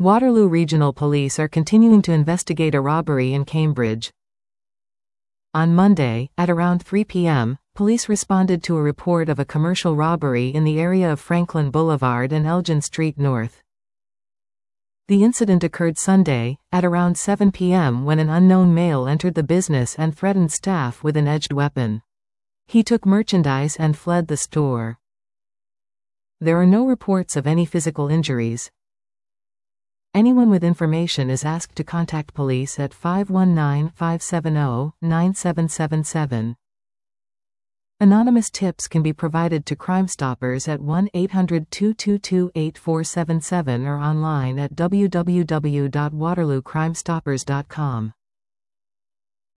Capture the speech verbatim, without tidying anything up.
Waterloo Regional Police are continuing to investigate a robbery in Cambridge. On Monday, at around three p m, police responded to a report of a commercial robbery in the area of Franklin Boulevard and Elgin Street North. The incident occurred Sunday, at around seven p m when an unknown male entered the business and threatened staff with an edged weapon. He took merchandise and fled the store. There are no reports of any physical injuries. Anyone with information is asked to contact police at five one nine, five seven zero, nine seven seven seven. Anonymous tips can be provided to Crime Stoppers at one eight hundred, two two two, eight four seven seven or online at w w w dot waterloo crime stoppers dot com.